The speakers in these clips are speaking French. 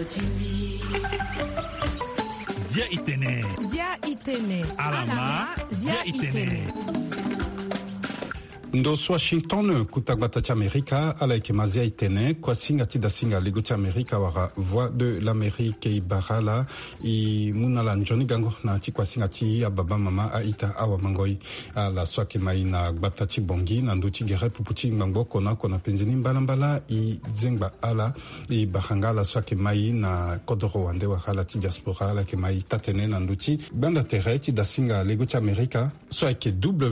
Zia Itene. Alama Zia Itene. Ndos Washington kutagbata cha Amerika ala ikemazia itene kwa singa tida singa ligo cha Amerika wara Voix de l'Amérique i barala i munala njoni gango na chi kwa singa chi ya baba mama aita awa mangoi ala swake mai na gbata chi bongi na nduchi gere pupuchi ngango kona penzini mbala i zengba ala i bahangala swake mai na kodoro wande wahala chi diaspora ala ke mai tatene na nduchi banda tere tida singa ligo cha Amerika swake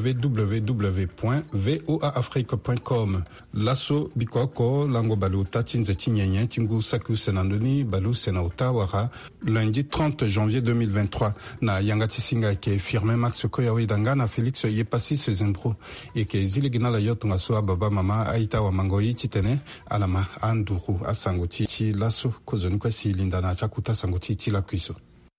www.voaafrique.com lasso bikwako lango baluta chinze chinyenye chingu saku senandoni balu senauta wara lundi 30 janvier 2023 na yangati singa ke firme Max Koyawe danga na Félix Yepasi Sezembro et ke zilegina la yotunga so baba mama aita wa mangoi chitene alama anduru asangoti chi lasso kozoni kwa silinda na chakuta sangoti chi la kuiso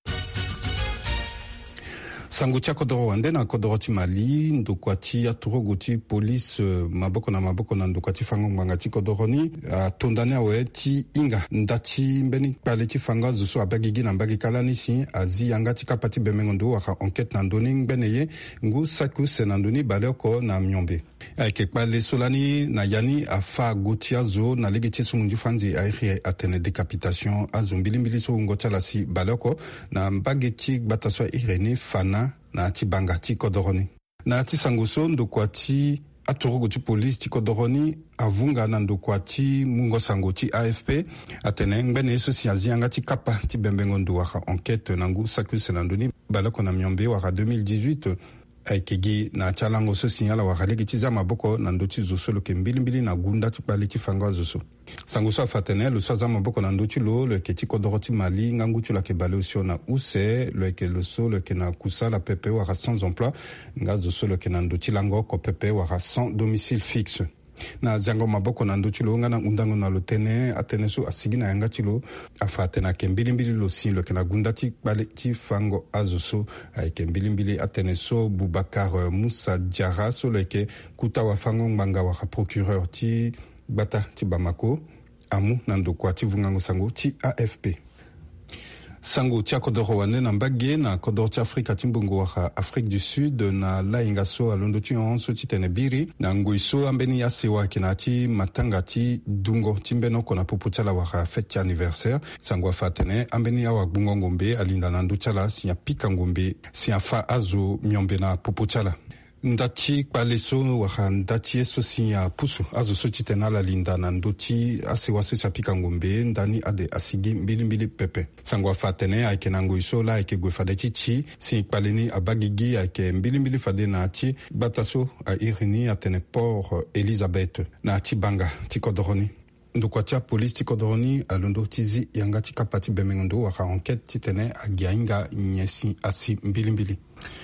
sangutia kodoro wande na kodoro ti Mali ndokwati aturogoti police maboko na ndokwati fango ngangati kodoro ni tondane awe ti inga ndati mbeni pale ti fanga zuso abagigi na mbagi kalani si azi yangati kapati bemengondo wa enquête na ndoni ngbeneye ngu saku senandoni baleko na myombe ke pale solani na yani afa gotia zo na legeti sumunju fanzi aire atene décapitation azumbilimbili so ngotala si baleko na mbageti bataswa irene fana na tibanga ti kodoroni na ti sanguso ndokwati atorogo ti police ti kodoroni avunga na ndokwati mungo sango ti AFP atene ngbene so siazianga ti kapa ti bembengondo wa enquête nangu saku senandoni balako na myombe wa 2018 aikegi na chalango so signala wa halegi ti zama boko na ndoti zoso lo ke mbilimbili na gunda ti pali ti fanga zoso sango so afatene lo so zama boko na ndoti lo ke ti kodoro ti Mali ngangu tu la ke bale osio na use lo ke lo so lo ke na kusala pepe wa sans emploi nga zoso lo ke na ndoti lango ko pepe wa sans domicile fixe na zango maboko na nduchilo ngana undango na lotene atene so asigina yanga chilo afatena kembilimbili lo sin lo kena gundati bale ti fango azoso ay kembilimbili atene so Boubacar Moussa Diarra so leke kuta wa fango mbanga wa procureur ti bata ti Bamako amu na ndokwa ti vungango sango ti AFP sango tia kodoro wane na mbage na kodoro tia Afrika timbongo wa Afrique du Sud na lainga so alondo ti onso ti tene biri na ngoi so ambeni ya sewa kina ti matanga ti dungo timbeno kona popo tiala wa fête anniversaire sango afatene ambeni ya wa bungo ngombe alinda na ndu tiala siya pika ngombe siya fa azo myombe na popo tiala ndati paleso wa ndati eso siya pusu azo so ti tena la linda na ndoti asewa so sapika ngombe ndani ade asigi mbili pepe sango afatene ayeke na ngoi so la ayeke gue fade ti chi si paleni abagigi ayeke mbili fade na ti bataso a irini atene port Elizabeth na ti banga ti kodoroni ndokwatia police ti kodoroni alondo tizi yanga ti kapati bemengondo wa enquête ti tene agiainga nyesi asi mbili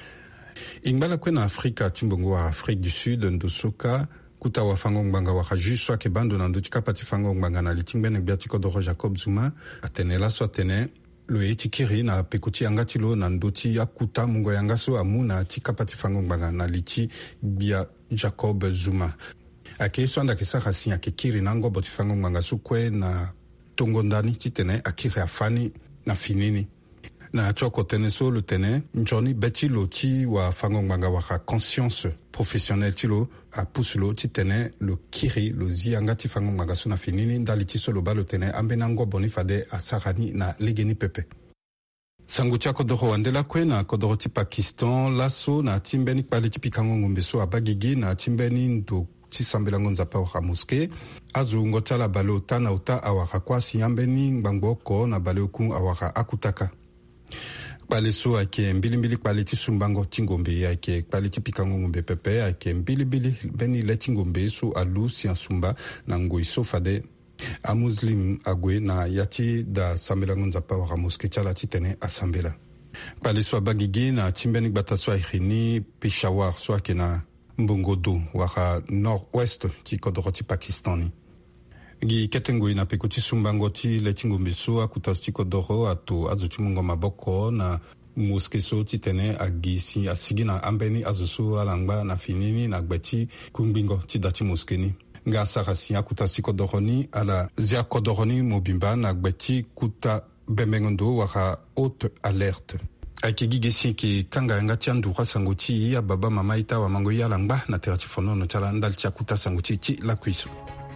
ingbala kwena Afrika timbongo wa Afrique du Sud ndosoka kuta wa fango ngbanga wa juswa ke bando na ndoti kapati fango ngbanga na litimbene biati kodoro Jacob Zuma atene la so atene lo etikiri na pekuti yangati lo na ndoti ya kuta mungo yangaso amu na tikapati fango ngbanga na liti bia Jacob Zuma ake swanda kisaka sinya ke kiri na ngobo ti fango ngbanga so kwe na tongo ndani titene akiri afani na finini na choko tene so le tene njoni betilo ti wa fango ngbanga wa conscience professionnelle tilo a pusulo ti tene lo kiri lo zianga ti fango ngbanga so na finini ndali ti so lo ba lo tene ambena ngobo ni fade asarani na legeni pepe sango tia kodoro wandela kwe na kodoro ti Pakistan laso na timbeni kpale ti pikango ngombe so abagigi na timbeni ndo ti sambelango nzapa wa moske azu ngotala bale ota na ota awaka kwa siyambeni ngbangbo oko na bale oku awaka akutaka kpale so ayeke mbilimbili kpale ti sumbango ti ngombe ayeke kpale ti pikango ngombe pepe ayeke mbilibili mbeni le ti ngombe so alu si asumba na ngoi so fade amuslim ague na ya ti da sambelango nzapa wara moske ti ala ti tene asambela kpale so abagigi na ti mbeni gbata so airi Peshawar so ayeke na mbongodo wara nord-ouest ti kodoro ti Pakistan ni gi ketengoi na peko ti sumbango ti le ti ngombe so akuta so ti kodoro ato azo ti mungo maboko na moske so ti tene agi si asigi na ambeni azo so alangba na finini na gbe ti kungbingo ti da ti moske ni nga sarasi akuta sikodoroni ala zia kodoroni mobimba na gbeti kuta bemengondo waka haute alerte akigigesi ki kanga nga tiandura sanguti ya baba mama ita wa mango ya langba na terati fono no chala ndal chakuta sanguti chi la kuiso.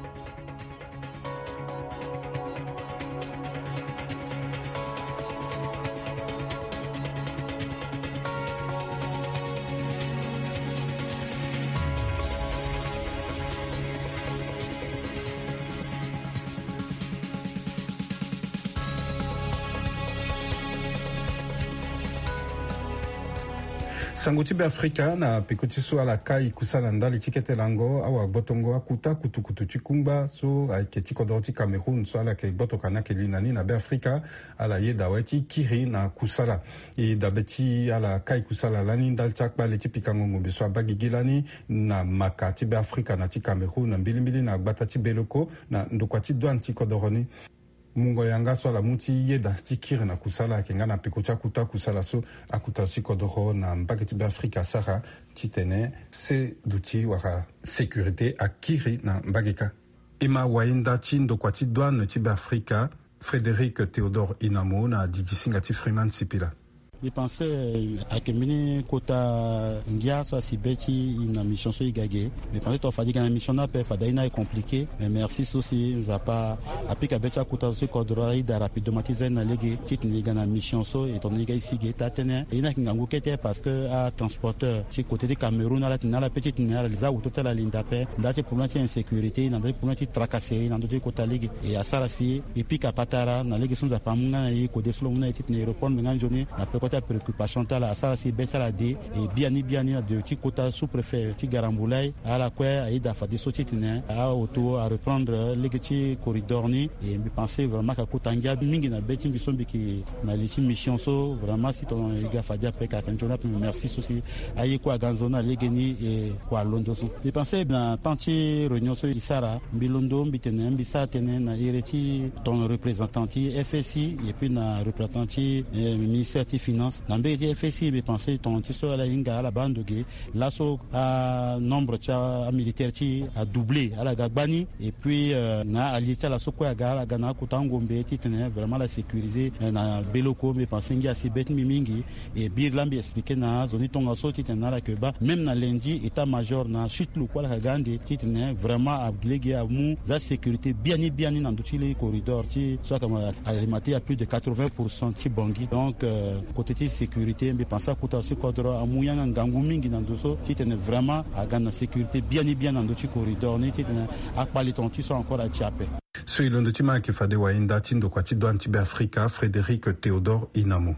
Sanguti be Afrika na pikuti so ala kai kusala ndali tikete lango awa botongo akuta kutukutu chikumba so aiketi kodoti Cameroun so ala ke botoka na kelinani na be Afrika ala yeda weti kiri na kusala e dabeti ala kai kusala lani ndal chakba le tipikango ngombe so bagigilani na makati be Afrika na ti Cameroun na mbilimbili na batati beloko na ndokwati douane kodoroni mungo yanga so la muti yeda tikiri na kusala kenga na pikocha kuta kusala so akuta sikodoro na mbaketi be Afrika sara titene se duti waka sécurité akiri na mbageka ima wainda chindo kwa ti douane ti be Afrika Frédéric Théodore Inamo na didisinga ti Freeman Sipila. Je pensais à Kemini Kota Ngia soit si bêti une mission sur Igagé. Mais pensais toi fadi une mission na pe fadaina est compliqué. Mais merci aussi nous a pas appliqué Becha Kota sur Kodora da rapidement na légé tit ni gana mission so et ton iga ici geta tene. Et na kingangu kete parce que à transporteur ci côté du Cameroun ala tina la petite nera les a ou total la ligne d'appel. Date pour notre insécurité, dans des pour notre tracasserie dans d'autres côté ligue et à Sarasi et puis Kapatara dans légé sans a pas muna et côté solo muna et tit ne répondre maintenant journée la préoccupation tala ça c'est betala de et biani de ti kota sous-préfet ti Garamboulay à la quoi aida fa de sotitine à auto à reprendre les petits corridors ni et me penser vraiment ka kotanga mingi na beti bisombi ki na les mission so vraiment si ton gars fa dia pe ka kanjona merci aussi ayi kwa ganzona legeni et kwa londo so me penser bien tanti réunion so isara bilondo mbitene mbisa tene na ireti ton représentant ti FSI et puis na représentant ti ministère ti finance dans le FSI mais penser ton tiso à la inga à la bande l'asso à nombre de militaires qui a doublé à la Gagbani et puis na allié la soko à la Ghana Kutangombe qui tenait vraiment la sécuriser na Beloko mais penser qu'il y a ces bêtes mimingi et Birlambi expliqué na zone tonga so qui tenait la Cuba même na lundi état-major na suite le quoi la Gandhi qui tenait vraiment à léguer à mou la sécurité bien dans tous les corridors qui soit comme alimenté à plus de 80% qui bangui donc côté sécurité mais pensa kuta aussi kodro amuyanga ngangu mingi na ndoso titene vraiment à gana sécurité bien dans d'autres corridors ni titene akpali ton tiso encore à Tchapé so ilondo tima ke fade wa inda tindo kwa ti douane ti be Afrika Frédéric Théodore Inamo.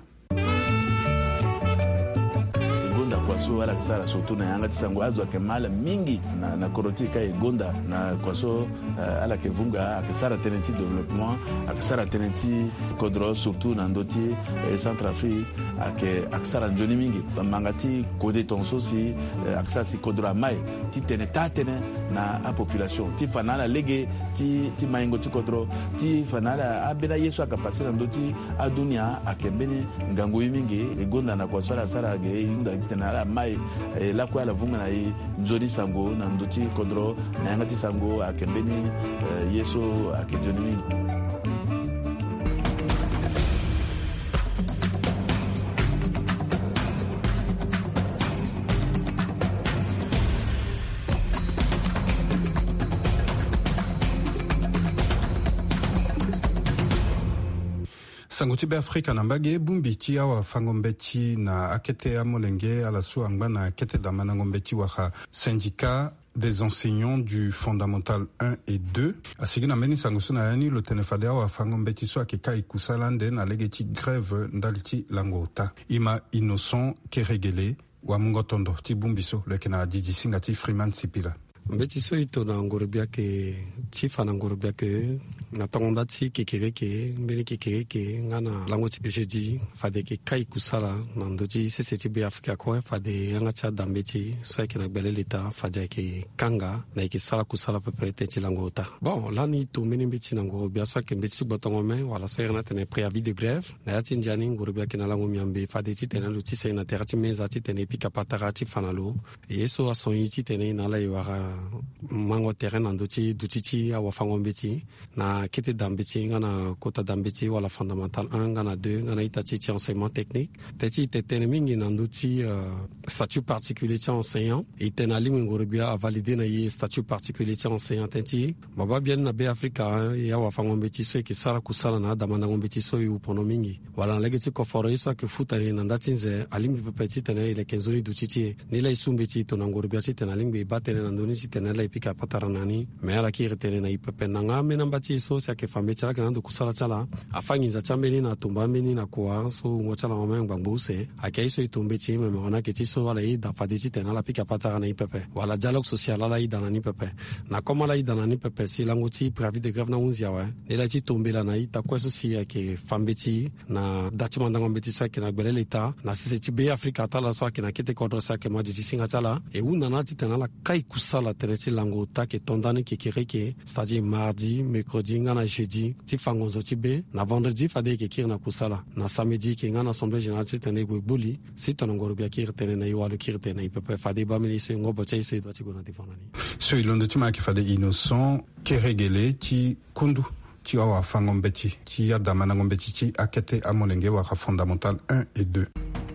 Kwaso ala kisara surtout na yanga tisango azwa kemala mingi na korotika egonda na kwaso ala kevunga akisara tenenti développement akisara tenenti kodro surtout na ndoti Centrafrique akisara njoni mingi mangati kode tonso si akisara si kodro mai ti tene tatene na a population ti fanala lege ti maingo ti kodro ti fanala abena yesu akapasira ndoti adunia akembeni ngango mingi egonda na kwaso ala sara ge inda tena mai la kwa la vunga na nzori sango na ndoti kodro na yangati sango akembeni yeso akejoni. Sanguti be Afrika na mbage bumbiti awa fangombeti na akete amolenge ala su angba na akete da manangombeti waka syndicat des enseignants du fondamental 1 et 2 asigi na meni sangusu na yani lo tenefade awa fangombeti so akeka ikusalande na legeti grève ndaliti langota ima innocent keregele wa mungotondo ti bumbiso leke na didisinga ti Freeman Sipila mbeti so ito na ngorobia ke chifa na ngorobia ke na tonda ti kekereke mbele kekereke ngana lango ti jeudi fade ke kai kusala na ndoji sese ti be Afrika ko fade yanga cha dambe ti so ke na gbele leta fade ke kanga na ke sala kusala pepe te lango ta bon lani to meni biti nango bia so ke biti botongo me wala so na tene préavis de grève na ti njani ngoro bia ke na lango miambe fade ti tene lu ti se na terati meza ti tene pika patara ti fanalo yeso aso yi ti tene na la iwara mango terrain ndoji dutiti awa fango biti na kete dambiti ngana kota dambiti wala fondamental 1 ngana 2 ngana itati ti enseignement technique tati tene mingi nanduti statut particulier ti enseignant itena lingu ngorobia a validé na yi statut particulier ti enseignant tati baba bien na be Afrika ya wa fango mbeti so ki sara kusala na damana ngombeti so yu pono mingi wala legeti ko foro iso ke futari na ndatinze alimbi pepeti tene ile kenzoni dutiti ni la isumbeti to na ngorobia ti tena limbi batene na ndoni ti tene la ipika pataranani me ala ki retene na ipepe na ngame na mbati so sia ke fambe chala kana kusala chala afangi za chambeni na tumba mbeni na kwa so ngochala ngome ngbangbuse akai so itumbe ti me ona ke ti so wala i da fadi ti tena la pika patara na ipepe wala dialogue social la i dana ni pepe na koma la i dana ni pepe si lango ti préavis de grève na unzia wa ela ti tombe la na i ta kwa so si ke fambe ti na dati mandanga mbeti sa ke na gbele leta na sese ti be Afrika ta la so ke na kete kodro sa ke maji ti singa chala e una na ti tena la kai kusala tene ti lango ta ke tondani ke kereke c'est-à-dire mardi mercredi ngana jeudi ti fangonzo ti be na vendredi fade ke kir na kusala na samedi ke ngana assemblée générale ti tene go boli si tonongoro bia kir tene na iwalu kir tene ipepe fade ba mili se ngobo chai se do ti go na ti fanani so ilondo ti ma ke fade innocent keregele ti kundu ti awa fangombeti ti ya damana ngombeti ti akete amolenge wa fondamental 1 et 2.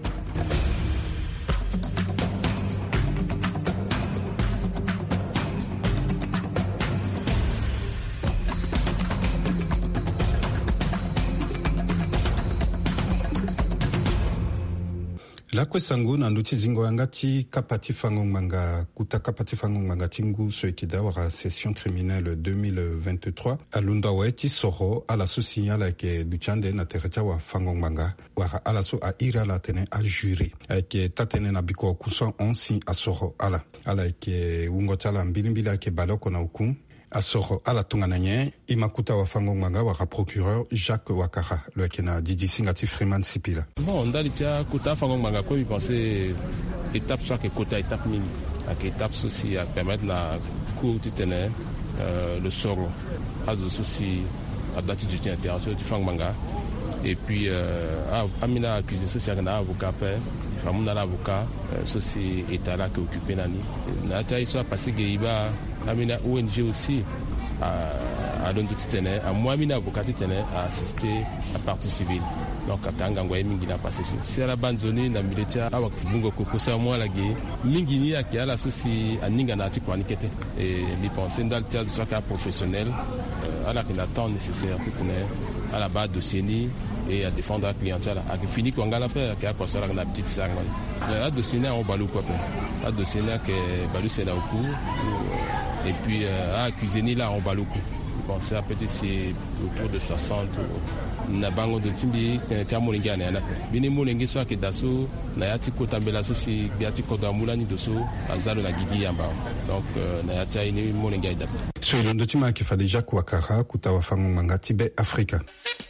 La kwesango na nduti zingo yanga ti kapati fango manga kuta kapati fango manga tingu so ekida wara session criminelle 2023 alunda wa ti soro ala so signala ke duchande na tereta wa fango manga wara ala so a ira la tene a juré ke tatene na biko kusan onsi a soro ala ke ungo tala mbilimbila ke baloko na hukum asoro ala tungananye imakuta wa fango manga wa procureur Jacques Wakara le kena Didi Singati Freeman Sipila. Bon ndalitia kuta fango manga ko penser étape soit que kota étape mini ak étape aussi à permettre la cour du teneur le soro azo aussi à date du interaction du fango manga et puis amina accusé social na avocat père ramuna l'avocat ceci état là qui occupé nani na ta soit passé geiba amina ONG aussi à donner titene à moi mina avocat titene à assister à partie civile donc atanga ngwa mingi na passé sur la bande zone na militia awa bungo ko kosa moi la ge mingi ni akia la soci aninga na ti kwanikete et li penser dans le théâtre soit cas professionnel à la temps nécessaire titene à la base de CENI et à défendre la clientèle a fini qu'on a fait qui a passé la petite salle à de CENI on balou quoi à de CENI que balou c'est là au cours et puis à cuisiner là on balou je pensais à peut-être c'est autour de 60 na bango de timbi ta molinga na na bini molinga so ke daso na yati ko tambela so si yati ko da mulani doso azalo na gidi yamba donc na yati ini molinga ida so ilondo tima ke fa déjà Wakara kutawa fango manga tibe Afrika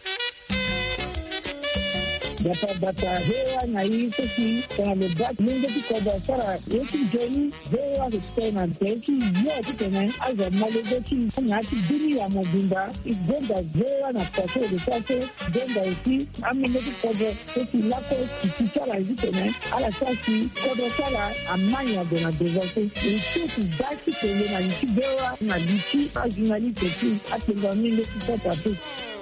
data hewa na hii sisi kwa mebaki mungu tiko basara yesu joni hewa kutena teki yote tena aza malezeki nyati dini ya mobimba igenda hewa na pase de sase genda isi amine tiko sisi lako kichara hizi tena ala sasi kodo sala amanya de na devase isi daki tele na nchi hewa na lichi ajunali teki atenga mingi tiko tatu.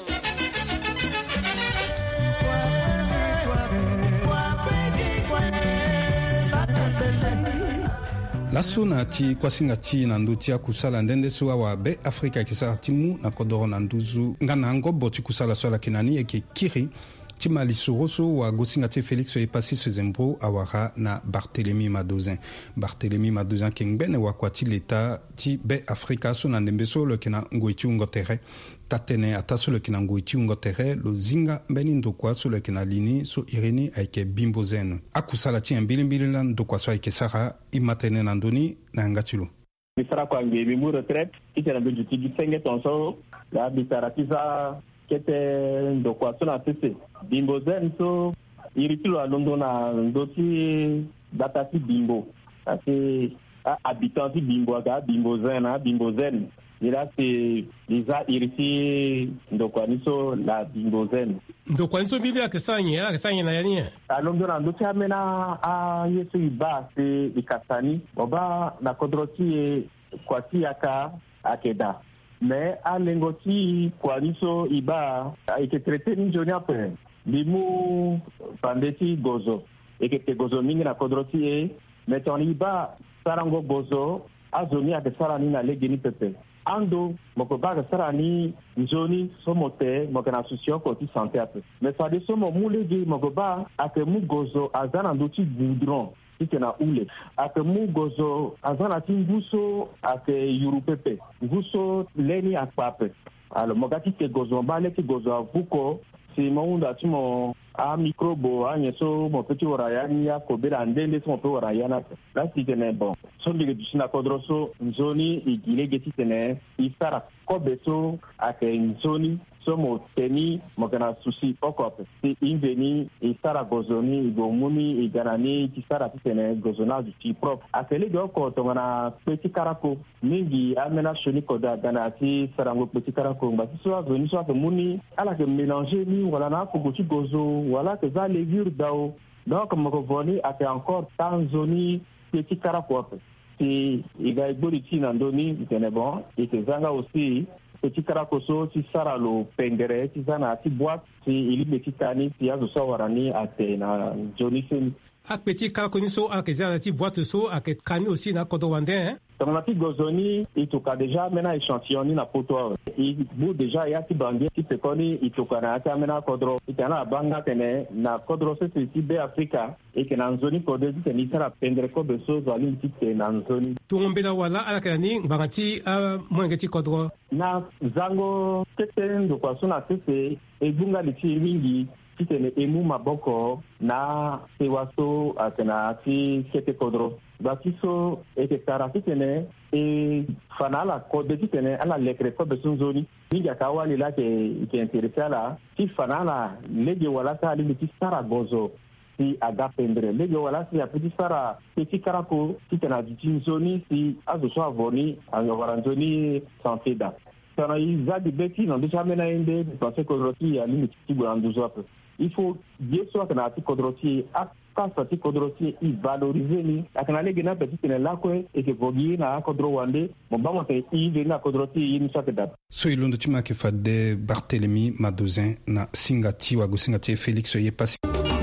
laso na ti kwasinga ti na ndu ti akusala ndende so awa be Afrika kisara ti mu na kodoro na nduzu ngana ngobo ti kusala so ala kinani eke kiri ti malisoro so wa gosinga ti Félix Epasi Sezembro awara na Barthélemy Madozin ke ngbene wakua ti leta ti be Afrika so na ndembe so lo kena ngoi ti ungo tere tatene ata so lo kena ngoi ti ungo tere lo zinga mbeni ndokua so lo kena lini so irini ayeke bimbo zene akusala ti mbilimbili la ndokua so ayeke sara imatene na ndöni na yanga ti lo bisara kwa ngebe mu retraite kitana be juti gisenge tonso la bisara kiza kete ndokwa sona sese bimbo zen so iritilo alondo na ndoti datati bimbo ase habitant bimbo aga bimbo zen et là c'est déjà iriti ndokwa niso la bimbo zen ndokwa niso bibi akesanye na yani alondo na ndoti amena a yesu iba se ikasani oba na kodroti kwa tiaka akeda mais alengoti kwa niso iba ike traité ni joni après bimu pandeti gozo ike gozo mingi na kodroti mais ton iba sarango gozo azoni akesarani na legeni pepe ando moko baga sarani nzoni somote moko na susio ko ti santé ape mais ça de somo mulegi moko ba ake mu gozo azana nduti goudron na ule ake mu gozo azana ti nguso ake yurupepe nguso leni akpape alors mogati ke gozo bale ki gozo avuko si maunda timo a microbo a nyeso mo peti orayani ya kobela ndende so mo pe orayana la si tene bon so ndige dishina kodroso nzoni igilege ti tene isara kobeso ake nzoni so mo teni mo kana susi okope si inveni isara gozoni igomuni iganani ti sara ti tene gozona ti prop akele do ko to na peti karako mingi amena shoni koda gana ti sarango peti karako ba so aveni so muni ala ke mélanger ni wala na ko ti gozo voilà que ça levure d'eau donc mon voni a fait encore tant zoni petit caracol si il a évolué nandoni c'est bon et que zanga aussi petit caracoso si saralo pendere si zana ti boîte si il petit tani si azo sawarani atena jonisen a petit caraconiso a que zana ti boîte so a que kani aussi na kodo wande hein donc na ti gozoni itoka déjà mena échantillon na poto il bout déjà ya ti bangi ti pekoni itoka na ta mena kodro itana banga tene na kodro se ti be Afrika e ke na nzoni kodro ti ni sara pendre ko beso zali ti te na nzoni tuombela wala ala kani bangati mwengeti kodro na zango tetendo kwa sona tete e bunga li ti mingi titene emu maboko na sewaso atena ti kete kodro batiso ete tara titene e fanala kode titene ala lekre ko besunzoni ninja kawali la ke interesa la ti fanala lege wala ta ali ti sara gozo si aga pendre lege wala si apeti sara petit karako titena jinzoni si azo so avoni waranzoni santé da sana izadi beti no déjà mena inde parce que roti ali mi ti gwanduzo ape il faut bien sûr que na ti kodroti akasa ti kodroti i valoriser ni akana lege na petit ne lakwe e ke vogi na kodro wande mo ba mo te i de na kodroti yin sakeda so ilondo ti ma ke fade Barthélemy Madozin na singati wa go singati Félix Yepasi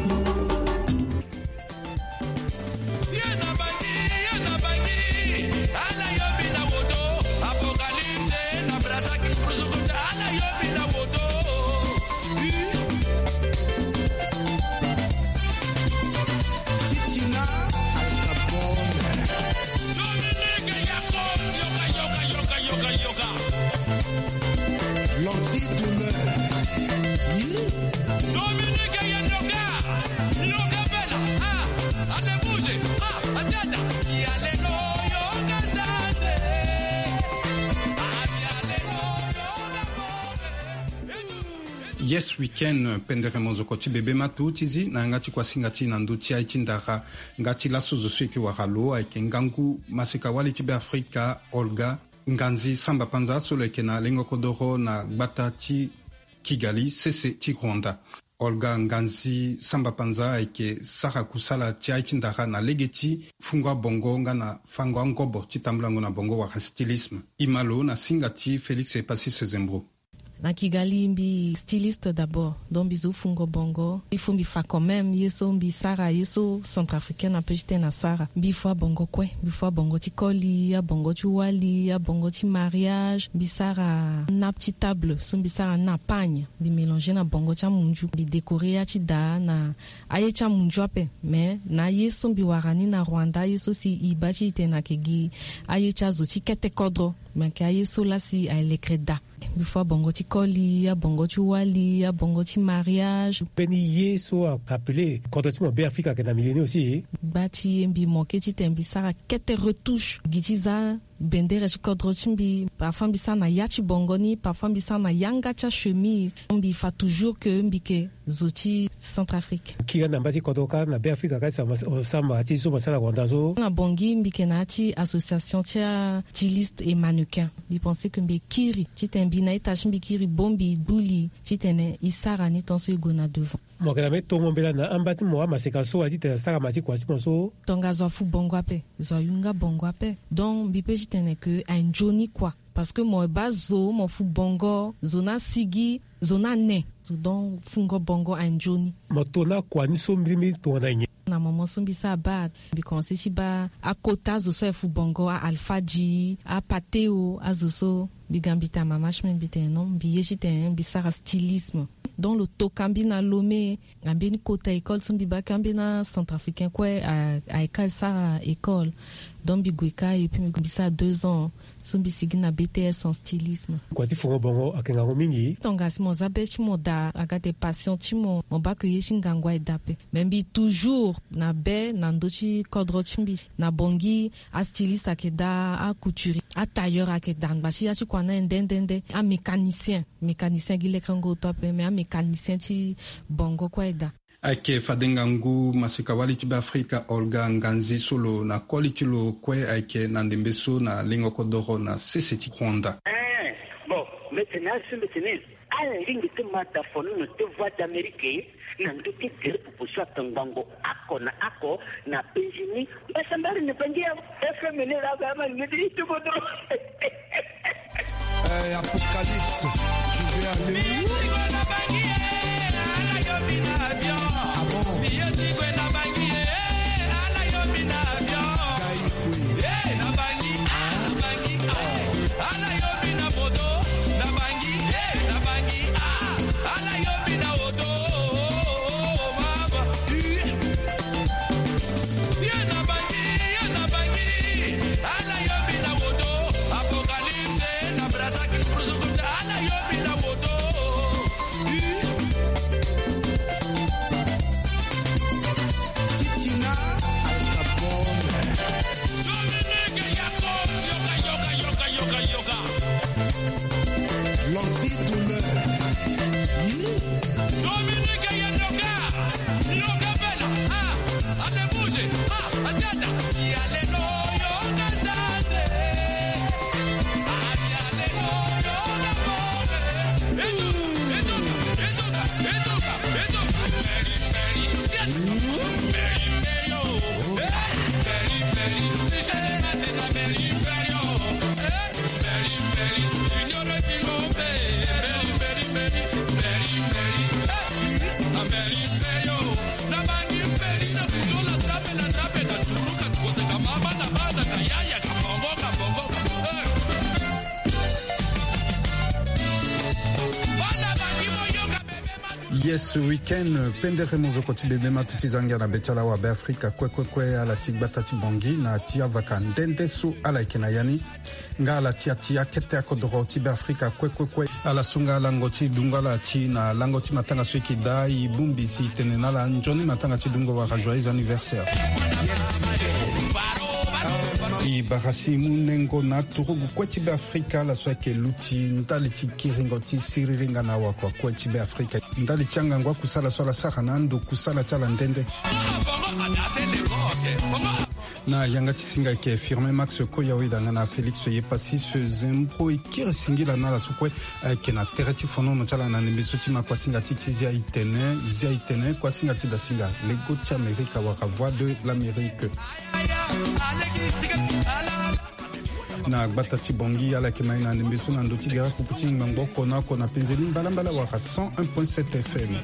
Yes weekend pendere mozokoti bebe matu tizi na ngati kwa singati na nduti ya itindara ngati la suzo swiki wakalo aike ngangu masika wali tibe Afrika Olga Nganzi Samba Panza solo eke na lengo kodoro na gbata ti Kigali sese ti Rwanda Olga Nganzi Samba Panza aike sara kusala ti itindara na legeti fungwa bongo nga na fangwa ngobo ti tambulango na bongo wa stylisme imalo na singati Félix Yepasi Sezembro na Kigali mbi styliste d'abord donc bizu fungo bongo il faut mbi fa quand même yeso mbi sara yeso centrafricain na pejite na sara mbi fois bongo kwe mbi fois bongo ti koli ya bongo ti wali ya bongo ti mariage mbi sara na petit table so mbi sara na pagne mbi mélanger na bongo ti munju mbi décorer ya ti da na aye ti munju ape mais na yeso mbi warani na Rwanda yeso si iba ti te na kegi aye ti azo ti kete kodro mais ke aye so la si a elekreda before bongo ti koli ya bongo ti wali ya bongo ti mariage peni ye so appelé quand tu m'as Afrika que na millénaire aussi bati mbi moke ti tembi sara kete retouche gitiza bendera chikodro chimbi parfois mbisa na yachi bongoni parfois mbisa na yanga cha chemise mbi fa toujours que mbike zoti Centrafrique kiga na mbati kodoka na be Afrika kati samba ati so basala kwandazo na bongi mbike na chi association cha styliste et mannequin bi penser que mbi kiri chitembi na itachi mbi kiri bombi buli chitene isara ni tonso igona devant mokela me tongo mbela na ambati mo amaseka so ati te saka mati kwa siponso tonga zo fu bongo ape zo yunga bongo ape donc bi pe chitene que un joni quoi parce que moi bazo mon fu bongo zona sigi zona ne donc fungo bongo un joni motona kwa ni so mbi to na nye na maman sombi sa bag bi konse chiba a kota zo so fu bongo a alfaji a pateo a zo so bi gambita mama chmen bi te non bi yechite bi sara stylisme dans le tokambi na lomé ambeni kota école sombi ba kambi na centrafricain quoi a école ça école donc bi gweka et puis bi ça 2 ans sombi sigi na BTS en stylisme kwa ti fongo bongo akenga mingi tonga si mo zabe chi mo da agate passion chi mo ba ke yeshi ngangwa edape membi toujours na be na ndochi kodro chimbi na bongi a styliste akeda a couturier a tailleur akeda ngbashi ya chi kwa na ndendende a mécanicien gile kango tope mais a mécanicien chi bongo kwa eda ake fadengangu masika wali tiba Afrika Olga Nganzi solo na quality lo kwe ake na ndembeso na lingo kodoro na CCT Rwanda. Bon, maintenant à lingi te mata fono no te voix d'Amérique na ndoki tere proposition tangango ako na penjini basambari ne pangia FM ne la gama ne dit tout bodo. Apocalypse, tu veux aller où? Yes, weekend pendere mozo koti bebe matuti zanga na betala wa be Afrika kwe ala tigbata tibongi na tia vakandende su ala ikena yani nga ala tia kete akodoro tibe Afrika kwe ala sunga langoti dunga la chi na langoti matanga swiki da ibumbi si tenena la njoni matanga ti dungo wa joyeux anniversaire. I barasi munengo na turugu kwetibe Afrika la swake luti ndali kiringo ti siriringa na wakwa kwetibe Afrika ndali changa ngwa kusala swala saka nando kusala chala ndende na yanga tisinga ke firme Max Koya widanga na Felix Yepasi se zembro ikire singila na la sukwe ke na terati fono no chala na nimisuti makwa singa titi zia itene kwa singa tida singa lego ti Amerika wa voix de l'Amérique na gbata chibongi ala kemai na ndembeso na ndoti gara kuputi ngamboko na kona penzeli mbala waka 101.7 FM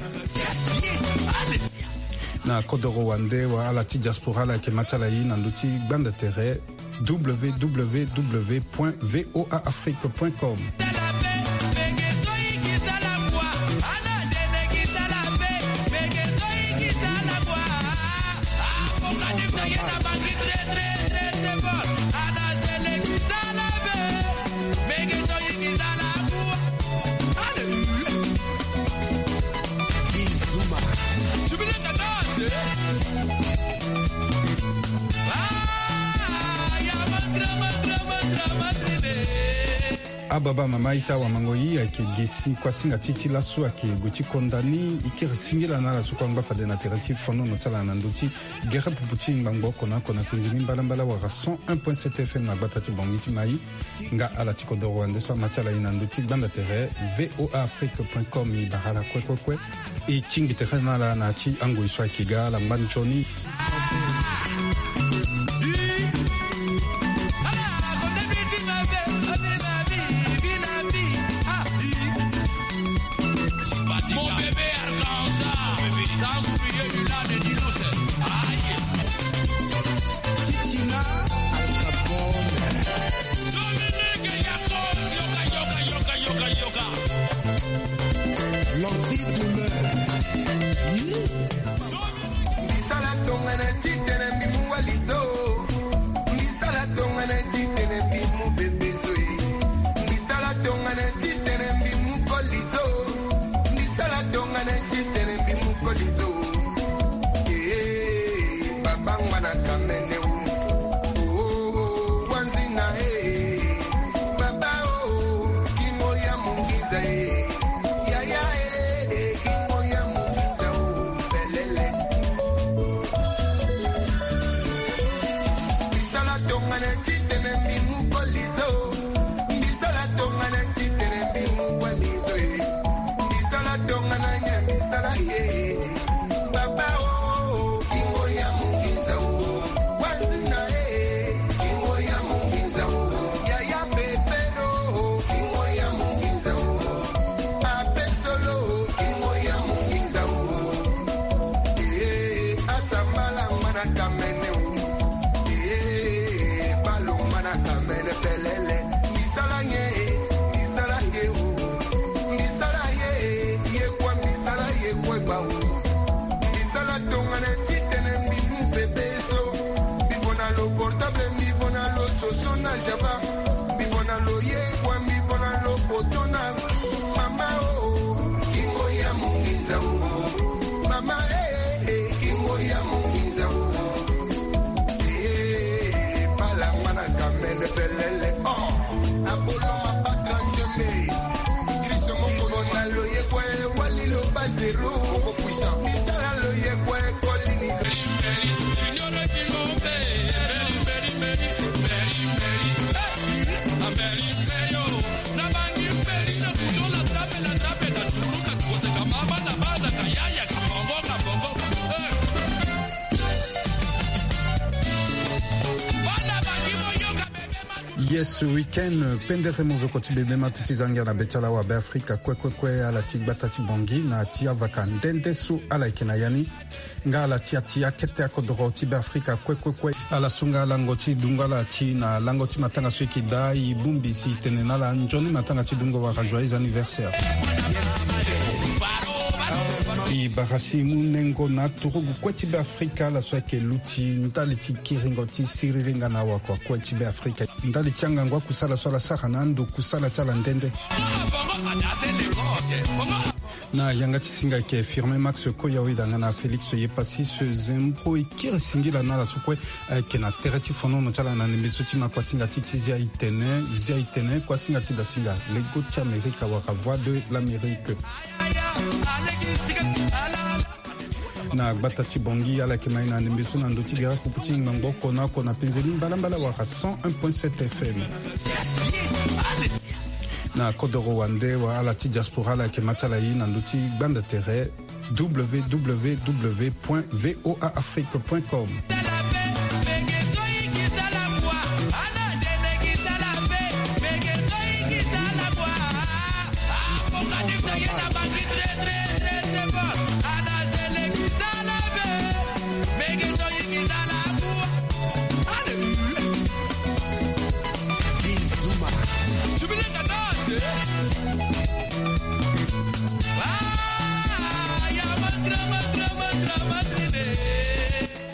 na kodoro wande wa ala ti diaspora la kematala yi na ndoti gbanda tere www.voaafrique.com. ababa mama ita wa mangoi ake gesi kwa singa titi lasu ake guti kondani ikere singila na lasu kwa ngba fade na alternative fono no tala na nduti gere puputi ngbango kona pinzini mbala wa 101.7 FM na batati bongiti mai nga ala tiko do Rwanda so machala ina nduti banda tere voafrique.com i bahala kwe e chingi tere na la na chi ango iswa kiga la mbanchoni Yes, weekend pendere mozo koti bebe matuti zanga na betala wa Afrika kwe ala tigbata tibongi na tia vakandende su ala ikena yani nga ala tia kete akodoro tibe Afrika kwe ala sunga langoti dunga la ti na langoti matanga su ikida ibumbi si tenena la njoni matanga ti dunga wa joyeux anniversaire. I barasi munengo na turugu kwetibe Afrika la swake luti ndali ti kiringo ti siriringa na wakwa kwetibe Afrika ndali changa ngwa kusala swala saka nando kusala chala ndende na yanga ti singa ke firme Max Koya widanga na Felix Yepasi se zembro ikiri singila na la sukwe ke na tereti fono no chala na nimiso ti makwa singa ti zia itene kwa singa ti da singa lego ti Amerika wa voix de l'Amérique na gbata chibongi ala kemai na ndembisu na ndoti gara kupuchi ngamboko na kona penzeli mbala wa 101.7 FM na kodoro wande wa ala ti diaspora la kematala yi na ndoti banda tere www.voafrique.com.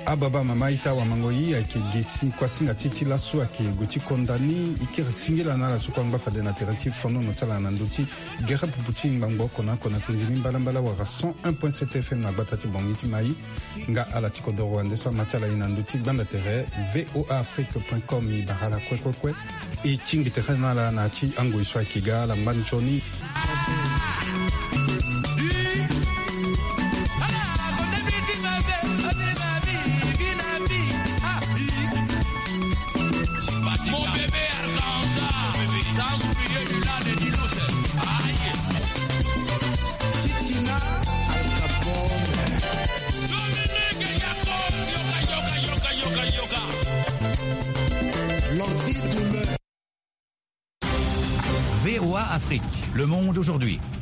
ababa mama ita wa mangoi ake gesi kwa singa titi la so ake goti kondani ikere singela na la so kwa ngba de na alternative fono no tala na nduti gera puputi ngbango kona kunzini mbala wa 101.7 FM na batati bongiti mai nga ala tiko do Rwanda so matala ina nduti banda tere voafrique.com ibahala kwe e chingi tere na la na chi ango iswa kiga la manchoni VOA Afrique, le monde aujourd'hui.